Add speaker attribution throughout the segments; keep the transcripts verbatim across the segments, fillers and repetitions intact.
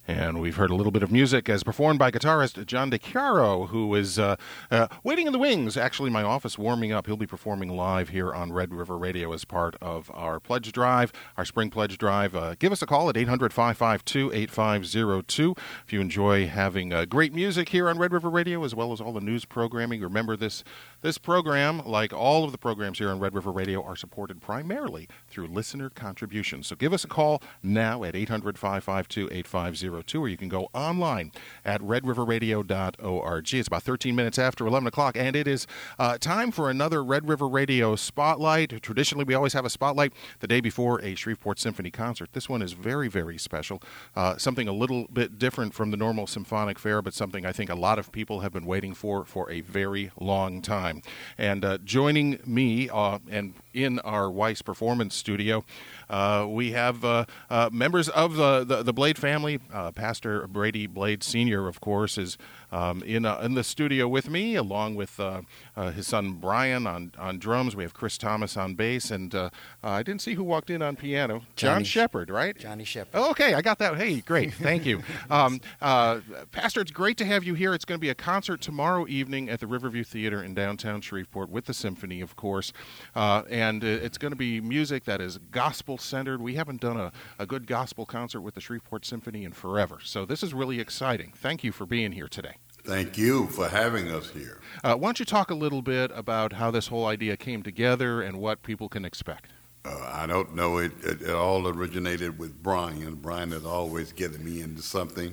Speaker 1: And we've heard a little bit of music as performed by guitarist John DeCaro, who is uh, uh, waiting in the wings, actually in my office, warming up. He'll be performing live here on Red River Radio as part of our pledge drive, our spring pledge drive. Uh, give us a call at eight hundred, five five two, eight five zero two if you enjoy having uh, great music here on Red River Radio, as well as all the news programming. Remember, this this program, like all of the programs here on Red River Radio, are supported primarily through listener contributions. So give us a call now at eight hundred, five five two, eight five zero two, or you can go online at red river radio dot org. It's about thirteen minutes after eleven o'clock, and it is uh, time for another Red River Radio Spotlight. Traditionally, we always have a spotlight the day before a Shreveport Symphony concert. This one is very, very special, uh, something a little bit different from the normal symphonic fare, but something I think a lot of people have been waiting for for a very long time. And uh, joining me uh, and in our Weiss Performance Studio, uh, we have uh, uh, members of the, the, the Blade family. Uh, Pastor Brady Blade Senior, of course, is um, in uh, in the studio with me, along with uh, uh, his son Brian on, on drums. We have Chris Thomas on bass, and uh, uh, I didn't see who walked in on piano. John Shepard, right?
Speaker 2: Johnny Shepard.
Speaker 1: Oh, okay, I got that. Hey, great, thank you. Um, uh, Pastor, it's great to have you here. It's going to be a concert tomorrow evening at the Riverview Theater in downtown Shreveport with the symphony, of course, uh, and it's going to be music that is gospel-centered. We haven't done a, a good gospel concert with the Shreveport Symphony in forever, so this is really exciting. Thank you for being here today.
Speaker 3: Thank you for having us here.
Speaker 1: Uh, why don't you talk a little bit about how this whole idea came together and what people can expect?
Speaker 3: Uh, I don't know. It, it, it all originated with Brian. Brian is always getting me into something.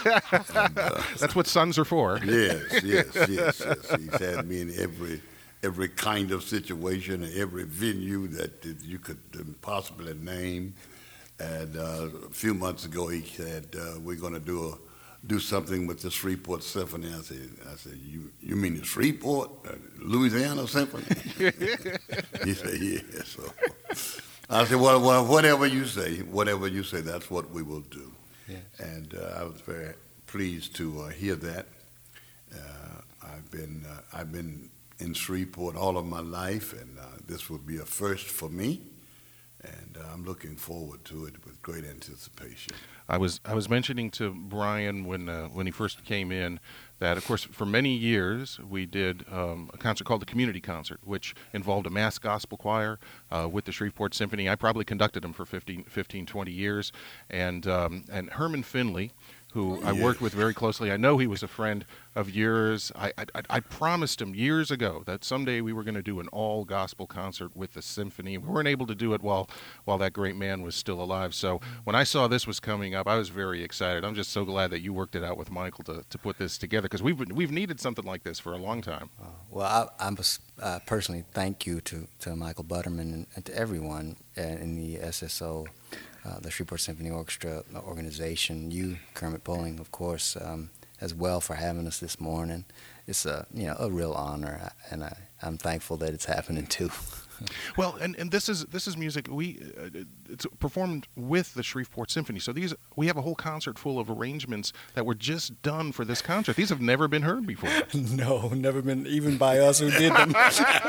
Speaker 3: and, uh,
Speaker 1: That's what sons are for.
Speaker 3: Yes, yes, yes, yes. He's had me in every every kind of situation, every venue that, that you could possibly name. And uh, a few months ago, he said, uh, "We're going to do a do something with the Shreveport Symphony." I said, "I said, you you mean the Shreveport, uh, Louisiana Symphony?" He said, "Yeah." So I said, "Well, well, whatever you say, whatever you say, that's what we will do."
Speaker 2: Yes.
Speaker 3: And uh, I was very pleased to uh, hear that. Uh, I've been uh, I've been in Shreveport all of my life, and uh, this will be a first for me. And uh, I'm looking forward to it with great anticipation.
Speaker 1: I was I was mentioning to Brian when uh, when he first came in that, of course, for many years we did um, a concert called the Community Concert, which involved a mass gospel choir uh, with the Shreveport Symphony. I probably conducted them for fifteen, fifteen twenty years. And, um, and Herman Finley, who I
Speaker 3: Yes.
Speaker 1: worked with very closely. I know he was a friend of yours. I, I, I promised him years ago that someday we were going to do an all-gospel concert with the symphony. We weren't able to do it while while that great man was still alive. So when I saw this was coming up, I was very excited. I'm just so glad that you worked it out with Michael to, to put this together, because we've we've needed something like this for a long time.
Speaker 2: Uh, well, I, I must uh, personally thank you to, to Michael Butterman and, and to everyone uh, in the S S O. Uh, the Shreveport Symphony Orchestra organization, you, Kermit Bowling, of course, um, as well, for having us this morning. It's a you know a real honor, and I, I'm thankful that it's happening too.
Speaker 1: Well, and, and this is this is music we uh, it's performed with the Shreveport Symphony. So these we have a whole concert full of arrangements that were just done for this concert. These have never been heard before.
Speaker 2: No, never been, even by us who did them.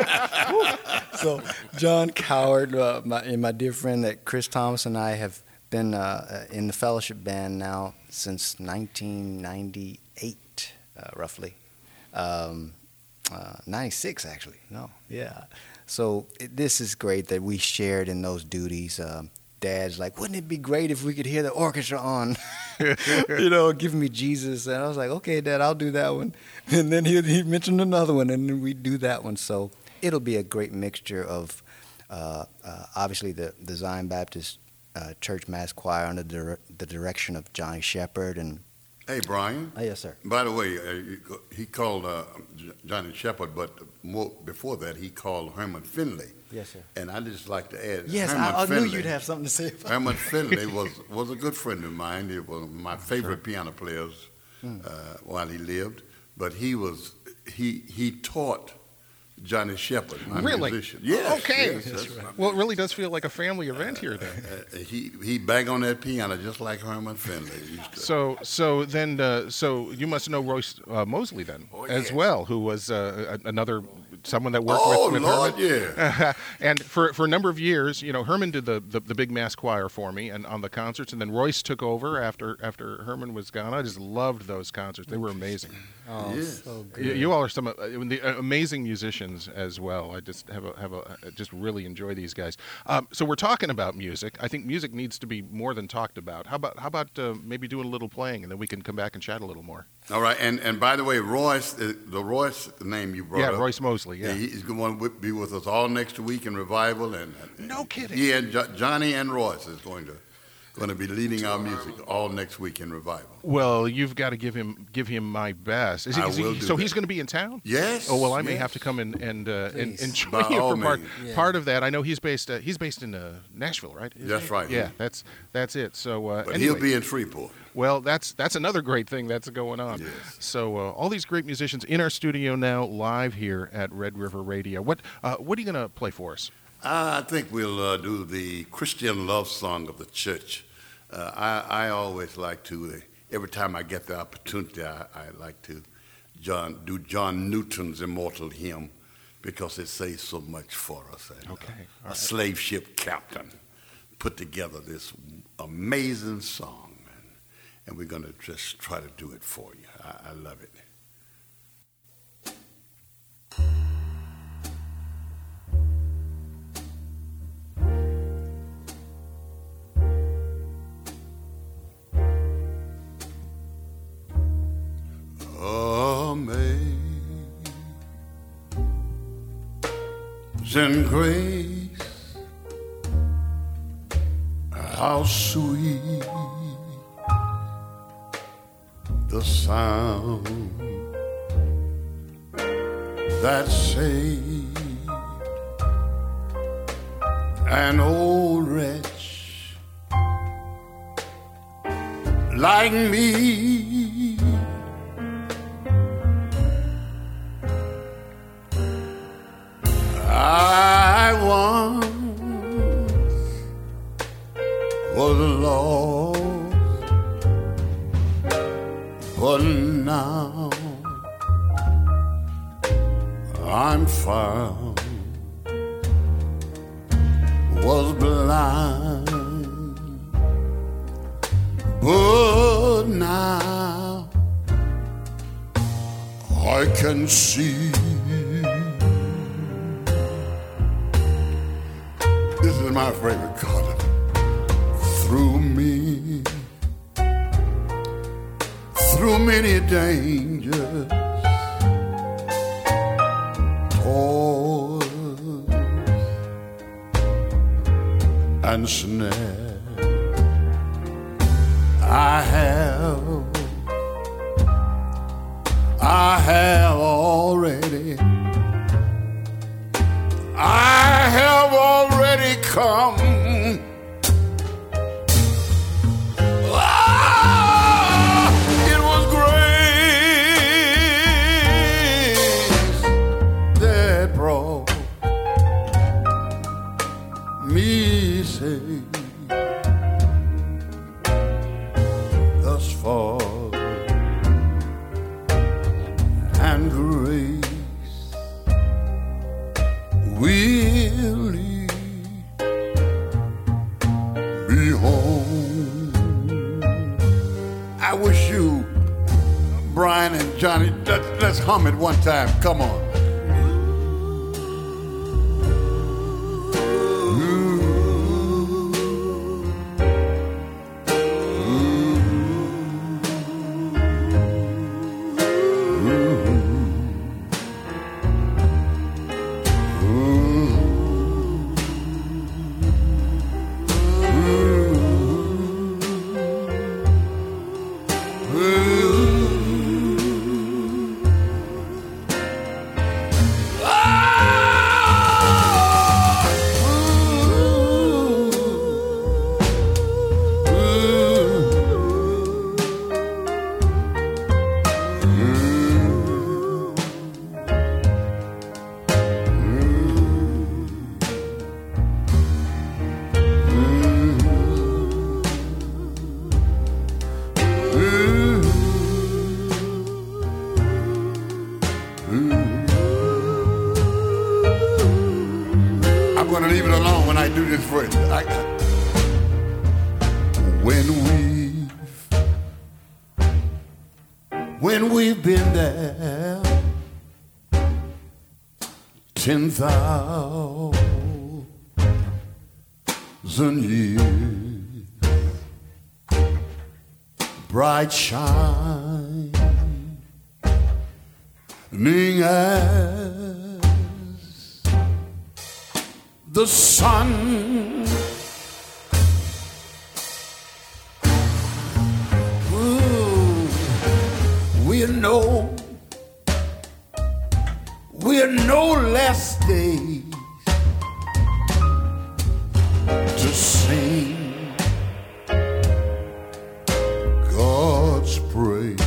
Speaker 2: So John Coward, uh, my, and my dear friend that Chris Thomas and I have been uh, in the fellowship band now since nineteen ninety-eight, uh, roughly. Um, uh, ninety-six, actually. No, yeah. So it, this is great that we shared in those duties. Um, Dad's like, wouldn't it be great if we could hear the orchestra on, you know, giving me Jesus. And I was like, okay, Dad, I'll do that one. And then he, he mentioned another one, and then we do that one. So it'll be a great mixture of, uh, uh, obviously, the, the Zion Baptist uh, Church Mass Choir under the, dire- the direction of Johnny Shepard. And
Speaker 3: Hey, Brian.
Speaker 2: oh, yes, sir.
Speaker 3: By the way, uh, he called uh, J- Johnny Shepard, but more, before that, he called Herman Finley.
Speaker 2: Yes, sir.
Speaker 3: And I just like to add,
Speaker 2: Yes,
Speaker 3: Herman
Speaker 2: I, I
Speaker 3: Finley,
Speaker 2: knew you'd have something to say about
Speaker 3: Herman Finley was, was a good friend of mine. He was my favorite piano players
Speaker 2: Mm.
Speaker 3: uh, while he lived. But he was he he taught Johnny Shepard, my
Speaker 1: Really?
Speaker 3: musician. Yes.
Speaker 1: Okay.
Speaker 3: yes, that's right.
Speaker 1: Well, it really does feel like a family event here then.
Speaker 3: Uh, he he bang on that piano just like Herman Finley used to.
Speaker 1: So, so then, uh, so you must know Royce uh, Mosley then,
Speaker 3: Oh,
Speaker 1: as
Speaker 3: yes.
Speaker 1: well, who was uh, a- another someone that worked
Speaker 3: oh,
Speaker 1: with, with
Speaker 3: Lord,
Speaker 1: Herman.
Speaker 3: yeah.
Speaker 1: And for for a number of years, you know, Herman did the, the, the big mass choir for me and on the concerts, and then Royce took over after after Herman was gone. I just loved those concerts; they were amazing.
Speaker 2: Oh,
Speaker 3: Yeah.
Speaker 2: so good.
Speaker 1: You, you all are some uh, the, uh, amazing musicians as well. I just have a have a uh, just really enjoy these guys. Um, so we're talking about music. I think music needs to be more than talked about. How about how about uh, maybe doing a little playing, and then we can come back and chat a little more.
Speaker 3: All right, and and by the way, Royce, the, the Royce the name you brought
Speaker 1: Yeah,
Speaker 3: up.
Speaker 1: Royce Mosley. Yeah.
Speaker 3: He's going to be with us all next week in revival, and, and
Speaker 1: No kidding.
Speaker 3: He and jo- Johnny and Royce is going to going to be leading our music all next week in revival.
Speaker 1: Well, you've got to give him give him my best. Is he,
Speaker 3: I
Speaker 1: is he-
Speaker 3: will do
Speaker 1: so
Speaker 3: that.
Speaker 1: he's going to be in town?
Speaker 3: Yes.
Speaker 1: Oh well, I may
Speaker 3: yes.
Speaker 1: have to come in and uh, and,
Speaker 2: Please.
Speaker 1: and join
Speaker 3: By
Speaker 1: you
Speaker 3: all
Speaker 1: for part
Speaker 3: means.
Speaker 2: Yeah.
Speaker 1: part of that. I know he's based uh, he's based in uh, Nashville, right? Is
Speaker 3: That's
Speaker 1: he?
Speaker 3: right.
Speaker 1: Yeah, that's that's it. So uh,
Speaker 3: But
Speaker 1: anyway,
Speaker 3: he'll be in Freeport.
Speaker 1: well, that's that's another great thing that's going on.
Speaker 3: Yes.
Speaker 1: So uh, all these great musicians in our studio now, live here at Red River Radio. What uh, what are you going to play for us?
Speaker 3: I think we'll uh, do the Christian love song of the church. Uh, I, I always like to, uh, every time I get the opportunity, I, I like to John, do John Newton's Immortal Hymn because it says so much for us. And,
Speaker 1: Okay,
Speaker 3: uh,
Speaker 1: all
Speaker 3: a
Speaker 1: right.
Speaker 3: slave ship captain put together this amazing song, and, and we're going to just try to do it for you. I, I love it. Amazing grace, how sweet the sound that saved an old wretch like me. I once was lost, but now I'm found. Was blind, but now I can see. This is my favorite color. Through me, through many dangers, toils and snares, I have, I have already. I have already come. Ah, it was grace that brought me safe thus far, and grace will lead me home. I wish you, Brian and Johnny, let's, let's hum it one time. Come on. when I do this phrase. I, when we've, when we've been there ten thousand years, bright shining as the sun. Ooh, we're no, we're no less days to sing God's praise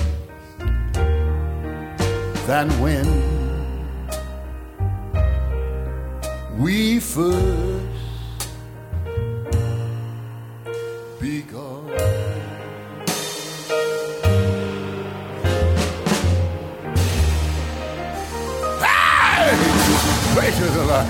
Speaker 3: than when we first begun. Hey! Praise the Lord.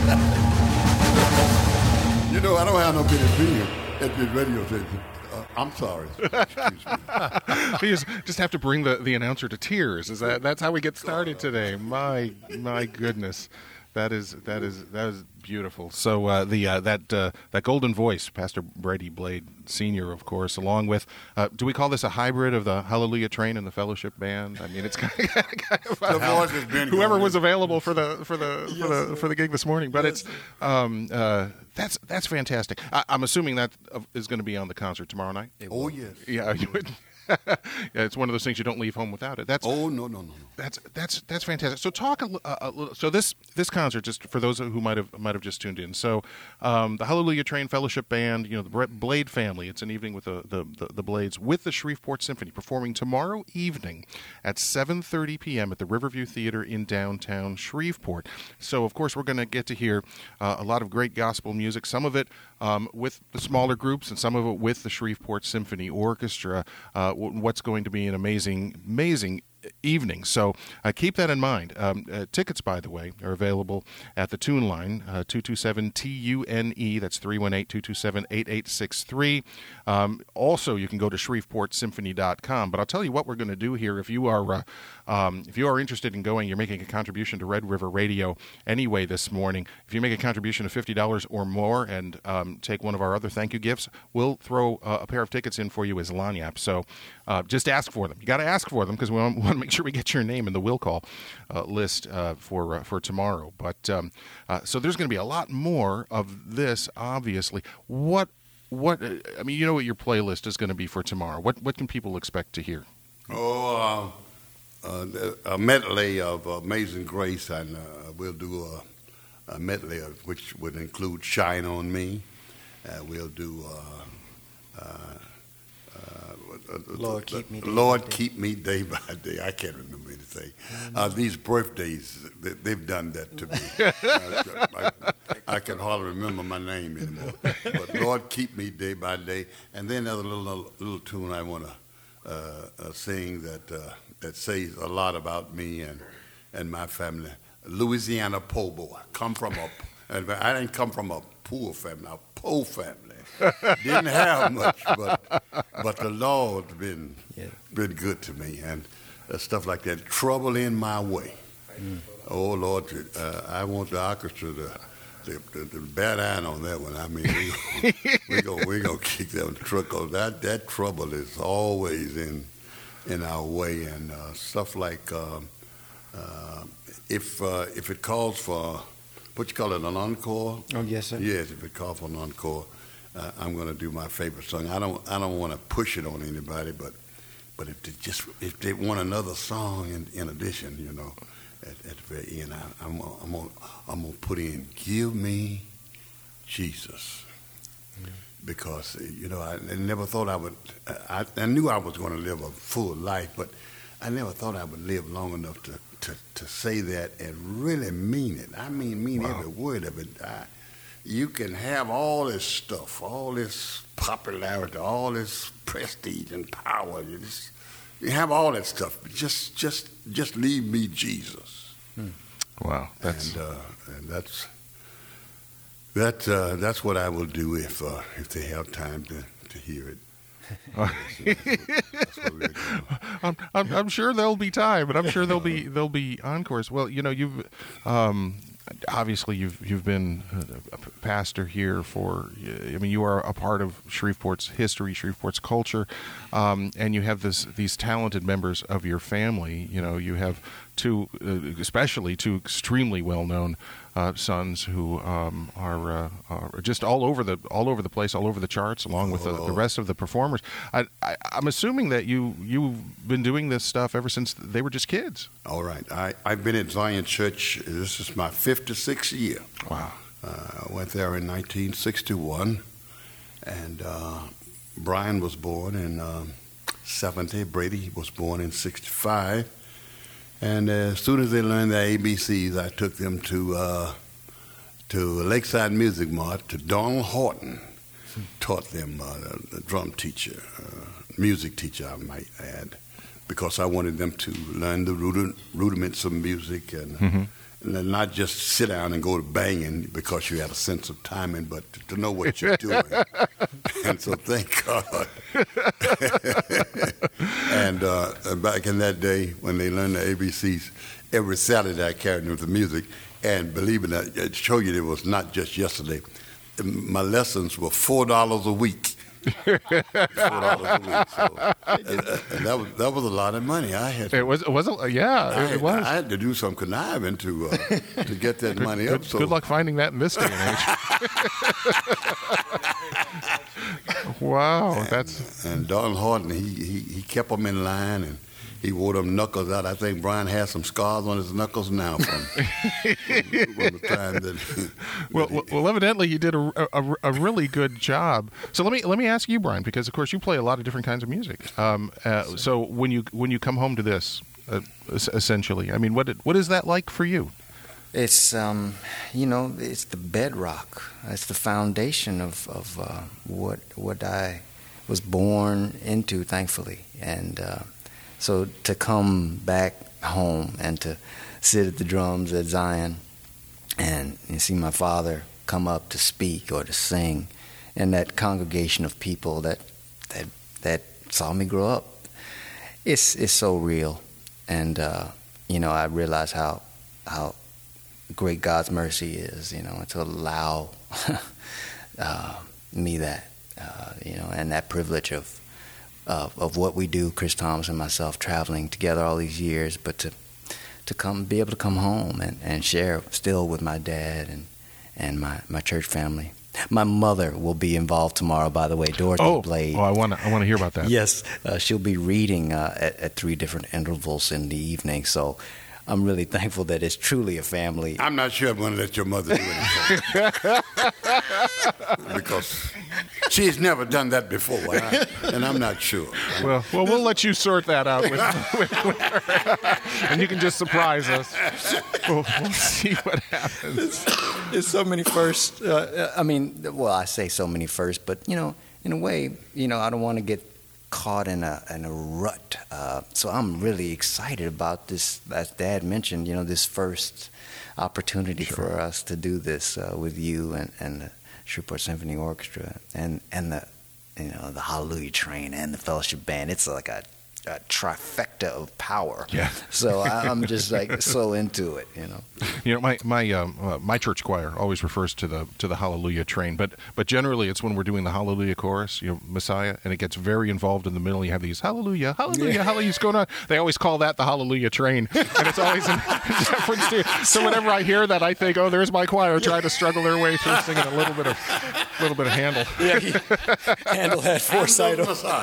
Speaker 3: You know, I don't have no business being at this radio station. Uh, I'm sorry. Excuse me.
Speaker 1: You just, just have to bring the, the announcer to tears. Is that that's how we get started today? My my goodness, that is that is that is beautiful. So uh, the uh, that uh, that golden voice, Pastor Brady Blade Senior, of course, along with uh, do we call this a hybrid of the Hallelujah Train and the Fellowship Band? I mean, it's kind of, kind of
Speaker 3: The voice has been
Speaker 1: whoever
Speaker 3: going.
Speaker 1: was available for the for the for
Speaker 2: Yes,
Speaker 1: the
Speaker 2: sir.
Speaker 1: for the gig this morning. But
Speaker 2: Yes,
Speaker 1: it's um, uh, that's that's fantastic. I, I'm assuming that uh, is going to be on the concert tomorrow night.
Speaker 3: Oh, yes.
Speaker 1: Yeah, you would. Yeah, it's one of those things you don't leave home without it. That's
Speaker 3: Oh, no, no, no, no.
Speaker 1: that's that's that's fantastic. So talk a, li- a, a little. So this this concert, just for those who might have might have just tuned in. So um, the Hallelujah Train Fellowship Band, you know, the Bre- Blade family. It's an evening with the, the the the Blades with the Shreveport Symphony performing tomorrow evening at seven thirty p.m. at the Riverview Theater in downtown Shreveport. So of course we're going to get to hear uh, a lot of great gospel music. Some of it um, with the smaller groups, and some of it with the Shreveport Symphony Orchestra. Uh, w- what's going to be an amazing, amazing evening. So uh, keep that in mind. Um, uh, tickets, by the way, are available at the Tune Line, uh, two two seven T U N E. That's three one eight, two two seven, eight eight six three. Um, also, you can go to shreveport symphony dot com. But I'll tell you what we're going to do here. If you are uh, um, if you are interested in going, you're making a contribution to Red River Radio anyway this morning. If you make a contribution of fifty dollars or more and um, take one of our other thank you gifts, we'll throw uh, a pair of tickets in for you as Lanyap. So uh, just ask for them. You got to ask for them because we want, want to make sure we get your name in the will call uh, list uh, for uh, for tomorrow. But um, uh, so there's going to be a lot more of this. Obviously, what what uh, I mean, you know what your playlist is going to be for tomorrow. What what can people expect to hear?
Speaker 3: Oh, uh, uh, a medley of Amazing Grace, and uh, we'll do a, a medley of, which would include "Shine on Me." Uh, we'll do. Uh, uh, uh,
Speaker 2: Lord, keep me day
Speaker 3: Lord,
Speaker 2: by day.
Speaker 3: keep me day by day. I can't remember anything. Uh, these birthdays, they, they've done that to me. uh, I, I can hardly remember my name anymore. But Lord, keep me day by day. And then there's a little little, little tune I want to uh, uh, sing that uh, that says a lot about me and and my family. Louisiana po' boy. Come from a, and I didn't come from a poor family, a po' family. Didn't have much, but but the Lord's been
Speaker 2: Yeah.
Speaker 3: been good to me, and uh, stuff like that. Trouble in my way. Mm. Oh Lord, uh, I want the orchestra to. The, the, the bad eye on that one. I mean, we we go we gonna kick that truck off. That that trouble is always in in our way, and uh, stuff like uh, uh, if uh, if it calls for what you call it, an encore.
Speaker 2: Oh, yes, sir.
Speaker 3: Yes, if it calls for an encore, uh, I'm gonna do my favorite song. I don't I don't want to push it on anybody, but but if they just if they want another song in, in addition, you know. At, at the very end, I, I'm, gonna- I'm gonna I'm gonna put in "Give Me Jesus,"
Speaker 2: Mm.
Speaker 3: because uh, you know I, I never thought I would. I, I knew I was going to live a full life, but I never thought I would live long enough to, to, to say that and really mean it. I mean, mean
Speaker 1: Wow.
Speaker 3: every word of it. I, you can have all this stuff, all this popularity, all this prestige and power. You just you have all that stuff, but just just just leave me Jesus.
Speaker 1: Wow, that's
Speaker 3: and, uh, and that's That uh, that's what I will do if uh, if they have time to, to hear it.
Speaker 1: I'm, I'm, I'm sure there'll be time, but I'm sure there'll be there'll be encores. Well, you know, you've um, obviously you've you've been a pastor here for. I mean, you are a part of Shreveport's history, Shreveport's culture, um, and you have this these talented members of your family. You know, you have two, uh, especially two extremely well-known uh, sons who um, are, uh, are just all over the all over the place, all over the charts, along with the, the rest of the performers. I, I, I'm assuming that you you've been doing this stuff ever since they were just kids.
Speaker 3: All right, I I've been at Zion Church. This is my fifty-sixth year.
Speaker 1: Wow.
Speaker 3: Uh, I went there in nineteen sixty-one, and uh, Brian was born in um, seventy. Brady was born in sixty-five. And uh, as soon as they learned their A B Cs, I took them to uh, to Lakeside Music Mart, to Donald Horton. Taught them, uh, the, the drum teacher, uh, music teacher, I might add, because I wanted them to learn the rudi- rudiments of music and, mm-hmm. and then not just sit down and go to banging because you had a sense of timing, but to, to know what you're doing. And so thank God. And uh, back in that day, when they learned the A B Cs, every Saturday I carried them with the music. And believe it or not, it show you it was not just yesterday. My lessons were four dollars a week. four dollars a week. So, and, and that was that was a lot of money. I had.
Speaker 1: To, it was. It was. A, yeah.
Speaker 3: I
Speaker 1: it
Speaker 3: had,
Speaker 1: was.
Speaker 3: I had to do some conniving to uh, to get that
Speaker 1: good,
Speaker 3: money
Speaker 1: good,
Speaker 3: up. So
Speaker 1: good luck finding that in this day and age. Wow, that's.
Speaker 3: And, and Donald Horton, he, he he kept them in line, and he wore them knuckles out. I think Brian has some scars on his knuckles now from, from, from the time that.
Speaker 1: well,
Speaker 3: that he,
Speaker 1: well, evidently you did a, a, a really good job. So let me let me ask you, Brian, because of course you play a lot of different kinds of music. Um, uh, so when you when you come home to this, uh, essentially, I mean, what what is that like for you?
Speaker 2: It's um, you know, it's the bedrock. It's the foundation of of uh, what what I was born into, thankfully, and. Uh, So to come back home and to sit at the drums at Zion and, and see my father come up to speak or to sing, and that congregation of people that that that saw me grow up, it's it's so real, and uh, you know I realize how how great God's mercy is, you know, to allow uh, me that, uh, you know, and that privilege of. Of, of what we do, Chris Thomas and myself, traveling together all these years, but to to come be able to come home and, and share still with my dad and and my, my church family. My mother will be involved tomorrow, by the way, Dorothy
Speaker 1: oh,
Speaker 2: Blade.
Speaker 1: Oh, I want to I want to hear about that.
Speaker 2: Yes, uh, she'll be reading uh, at, at three different intervals in the evening. So I'm really thankful that it's truly a family.
Speaker 3: I'm not sure I'm going to let your mother do anything. Because she's never done that before, and, I, and I'm not sure.
Speaker 1: Well, well, we'll let you sort that out with, with, with her, and you can just surprise us. We'll, we'll see what happens.
Speaker 2: It's, it's so many firsts. Uh, I mean, well, I say so many firsts, but you know, in a way, you know, I don't want to get caught in a in a rut. Uh, so I'm really excited about this. As Dad mentioned, you know, this first opportunity sure. for us to do this uh, with you and and the Shreveport Symphony Orchestra and and the you know the Hallelujah Train and the Fellowship Band. It's like a, a trifecta of power.
Speaker 1: Yeah.
Speaker 2: So I, I'm just like so into it, you know.
Speaker 1: You know, my my um, uh, my church choir always refers to the to the Hallelujah Train, but but generally it's when we're doing the Hallelujah chorus, you know, Messiah, and it gets very involved in the middle. You have these Hallelujah, Hallelujah, yeah. Hallelujah's going on. They always call that the Hallelujah Train, and it's always in reference to. So whenever I hear that, I think, oh, there's my choir trying to struggle their way through singing a little bit of a little bit of Handel.
Speaker 2: Yeah, he, Handel had foresight.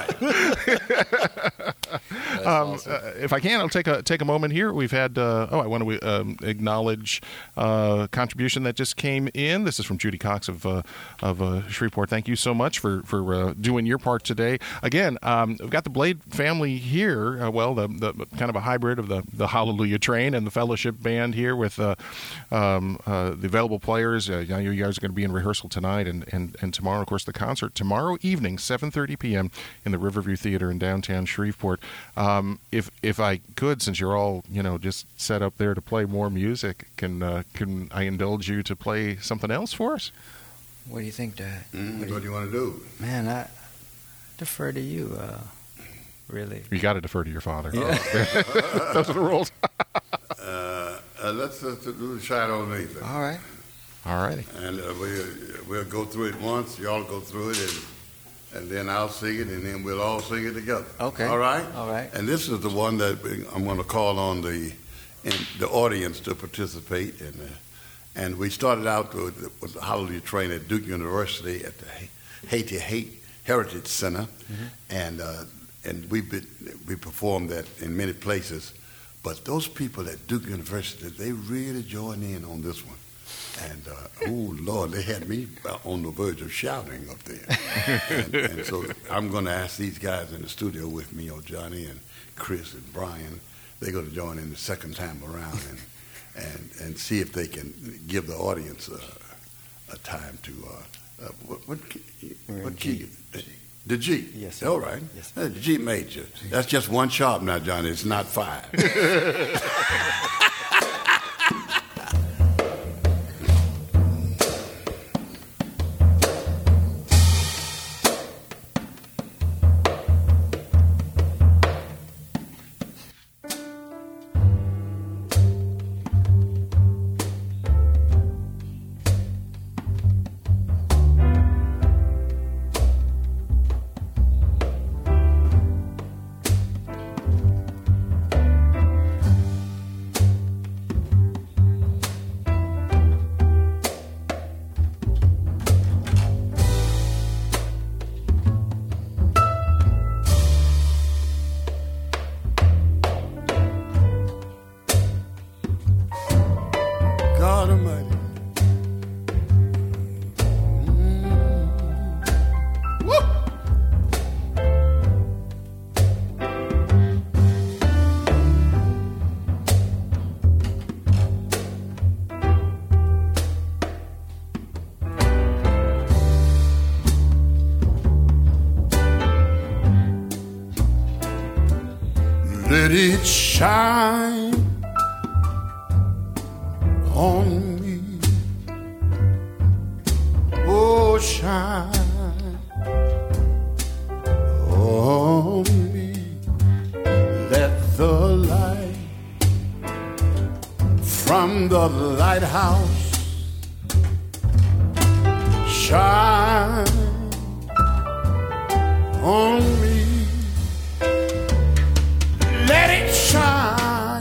Speaker 1: Um,
Speaker 2: awesome.
Speaker 1: uh, if I can, I'll take a take a moment here. We've had uh, oh, I want to um, acknowledge uh, contribution that just came in. This is from Judy Cox of uh, of uh, Shreveport. Thank you so much for for uh, doing your part today. Again, um, we've got the Blade family here. Uh, well, the, the kind of a hybrid of the the Hallelujah Train and the Fellowship Band here with uh, um, uh, the available players. Uh, you guys are going to be in rehearsal tonight and, and, and tomorrow. Of course, the concert tomorrow evening, seven thirty p.m. in the Riverview Theater in downtown Shreveport. Um, if if I could, since you're all you know just set up there to play more music, can uh, can I indulge you to play something else for us?
Speaker 2: What do you think, Dad?
Speaker 3: Mm,
Speaker 2: what,
Speaker 3: what do you want to do?
Speaker 2: Man, I defer to you, uh, really.
Speaker 1: You got to defer to your father.
Speaker 2: Yeah.
Speaker 1: Those are the rules.
Speaker 3: uh, uh, let's, let's do the Shine On Me thing.
Speaker 2: All right.
Speaker 1: All righty.
Speaker 3: And uh, we, we'll go through it once. Y'all go through it, and and then I'll sing it, and then we'll all sing it together.
Speaker 2: Okay.
Speaker 3: All right?
Speaker 2: All right.
Speaker 3: And this is the one that we- I'm going to call on the in the audience to participate. And uh, and we started out with, with the Hallelujah Train at Duke University at the Haiti Hate Heritage Center,
Speaker 2: Mm-hmm.
Speaker 3: and uh, and we be, we performed that in many places. But those people at Duke University, they really joined in on this one. And, uh, oh, Lord, they had me on the verge of shouting up there. and, and so I'm going to ask these guys in the studio with me, oh, Johnny and Chris and Brian, they're going to join in the second time around and and, and see if they can give the audience uh, a time to, uh, uh, what, what, key, what key? The G.
Speaker 2: Yes, sir.
Speaker 3: All right.
Speaker 2: Yes,
Speaker 3: Uh, the G major. That's just one sharp now, Johnny. It's not five. God Almighty. Mm. Woo! Let it shine on me, oh shine on me, let the light from the lighthouse shine on me, let it shine,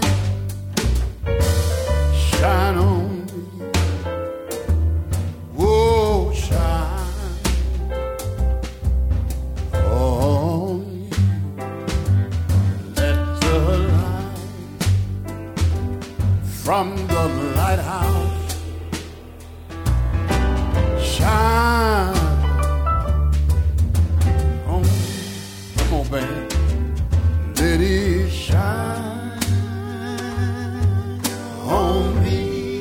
Speaker 3: shine on me, oh shine on me, let the light from the lighthouse shine on me. Come on, band. Let it shine on me.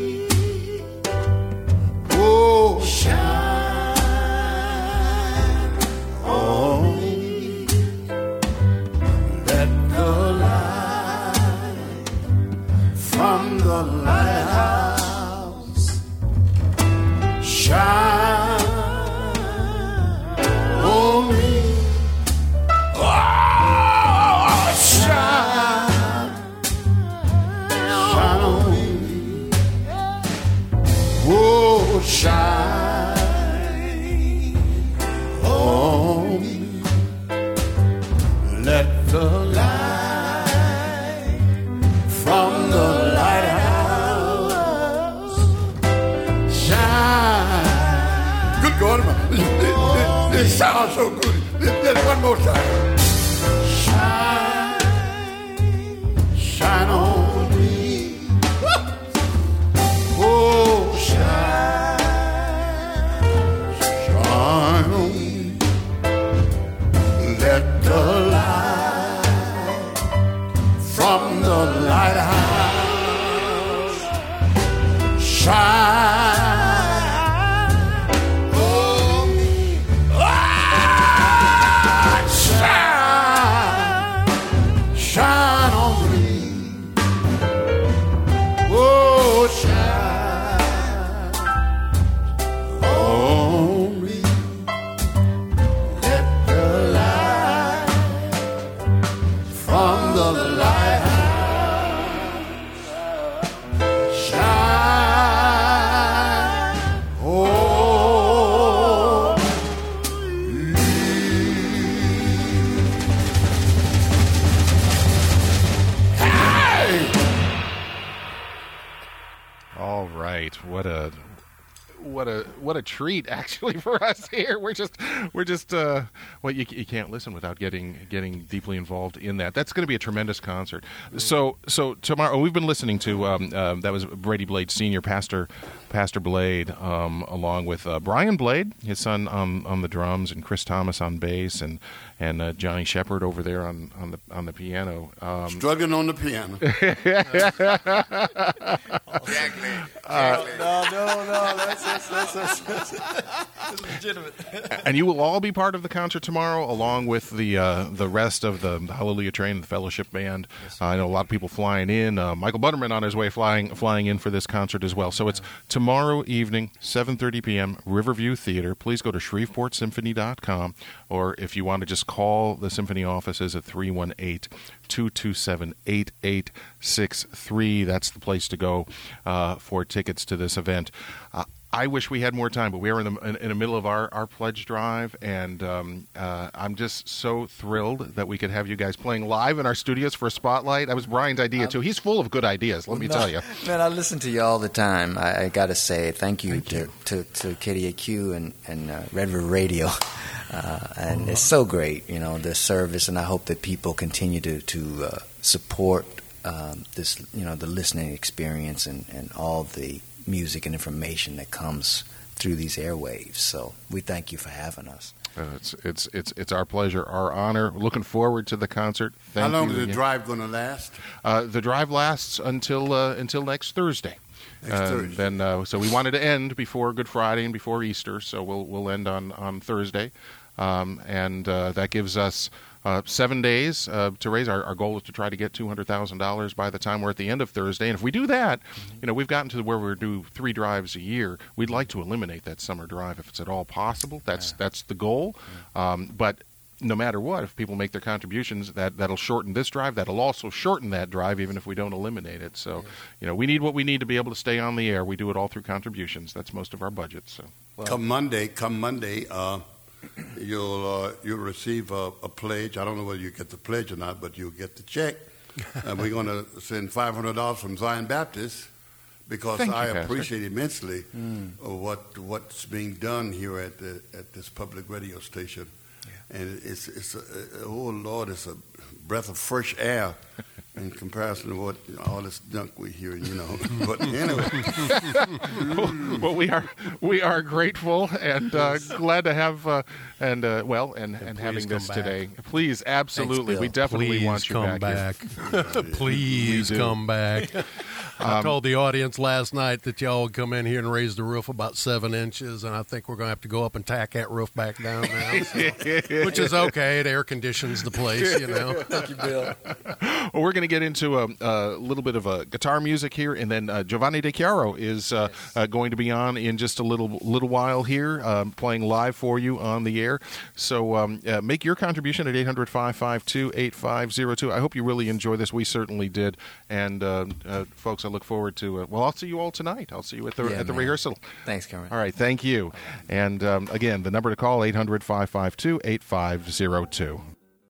Speaker 3: Oh, shine on me. Let the light from the lighthouse shine on me. Oh, shine, shine on me. Oh, shine on me. Let the light from the lighthouse shine. Good God, it, it sounds so good. Just one more time. Shine, shine on me. Oh, shine, shine on me. Let the light from the lighthouse shine on me. Ah, shine. of the lighthouse shine. Oh, hey!
Speaker 1: All right, what a what a what a treat actually for us here. We're just we're just uh, well, you, you can't listen without getting getting deeply involved in that. That's going to be a tremendous concert. So so tomorrow we've been listening to um, uh, that was Brady Blade Senior, Pastor Pastor Blade, um, along with uh, Brian Blade, his son on on the drums, and Chris Thomas on bass, and and uh, Johnny Shepard over there on, on the on the piano. Um,
Speaker 3: Struggling on the piano.
Speaker 4: Exactly.
Speaker 2: Uh, no, no, no. That's, that's, that's, that's, that's, that's legitimate.
Speaker 1: And you will all be part of the concert tomorrow, along with the uh, the rest of the, the Hallelujah Train, the Fellowship Band. Yes, uh, I know a lot of people flying in. Uh, Michael Butterman on his way flying flying in for this concert as well. So it's tomorrow evening, seven thirty p.m., Riverview Theater. Please go to Shreveport Symphony dot com, or if you want to just call the Symphony offices at three one eight, two two seven, eight eight six three. That's the place to go uh, for tickets to this event. Uh, I wish we had more time, but we are in the in, in the middle of our, our pledge drive, and um, uh, I'm just so thrilled that we could have you guys playing live in our studios for a spotlight. That was Brian's idea, too. He's full of good ideas, let me
Speaker 2: no,
Speaker 1: tell you.
Speaker 2: Man, I listen to you all the time. I, I got to say thank you, thank to, you. to to K D A Q and, and uh, Red River Radio. Uh, and it's so great, you know, the service, and I hope that people continue to, to uh, support um, this, you know, the listening experience and, and all the music and information that comes through these airwaves. So we thank you for having us.
Speaker 1: Uh, it's it's it's it's our pleasure, our honor. Looking forward to the concert. Thank
Speaker 3: How long
Speaker 1: you
Speaker 3: is the
Speaker 1: again.
Speaker 3: drive going to last?
Speaker 1: Uh, the drive lasts until uh, until next Thursday.
Speaker 3: Next
Speaker 1: uh,
Speaker 3: Thursday.
Speaker 1: Then, uh, so we wanted to end before Good Friday and before Easter, so we'll we'll end on on Thursday, um, and uh, that gives us uh, seven days uh, to raise. Our, our goal is to try to get two hundred thousand dollars by the time we're at the end of Thursday. And if we do that, mm-hmm. you know, we've gotten to where we do three drives a year. We'd like to eliminate that summer drive if it's at all possible. That's yeah. that's the goal. Yeah. Um, but no matter what, if people make their contributions, that, that'll shorten this drive. That'll also shorten that drive, even if we don't eliminate it. So, yeah. you know, we need what we need to be able to stay on the air. We do it all through contributions. That's most of our budget. So,
Speaker 3: well, come Monday, come Monday, uh, you'll uh, you'll receive a, a pledge. I don't know whether you get the pledge or not, but you'll get the check. And we're going to send five hundred dollars from Zion Baptist, because
Speaker 1: Thank
Speaker 3: I
Speaker 1: you,
Speaker 3: appreciate immensely
Speaker 2: Mm.
Speaker 3: what what's being done here at the at this public radio station. And it's, it's a, oh, Lord, it's a breath of fresh air in comparison to what you know, all this junk we hear, you know. But anyway.
Speaker 1: well, well, we are we are grateful and uh, glad to have, uh, and uh, well, and, and, and having this
Speaker 5: back.
Speaker 1: today. Please, absolutely.
Speaker 2: Thanks,
Speaker 1: we definitely
Speaker 5: Please
Speaker 1: want you
Speaker 5: come
Speaker 1: back.
Speaker 5: back. Please come back. I
Speaker 1: Um,
Speaker 5: told the audience last night that y'all would come in here and raise the roof about seven inches, and I think we're going to have to go up and tack that roof back down now, so, which is okay. It air conditions the place, you know.
Speaker 2: Thank you, Bill.
Speaker 1: Well, we're going to get into a, a little bit of a guitar music here, and then uh, Giovanni De Chiaro is uh, yes. uh, going to be on in just a little little while here, um, playing live for you on the air. So um, uh, make your contribution at eight hundred, five five two, eight five zero two. I hope you really enjoy this. We certainly did. And, uh, uh, folks, I look forward to, uh, well, I'll see you all tonight. I'll see you at the
Speaker 2: yeah,
Speaker 1: at the
Speaker 2: man.
Speaker 1: rehearsal.
Speaker 2: Thanks, Cameron.
Speaker 1: All right, thank you. And, um, again, the number to call, eight hundred, five five two, eight five zero two.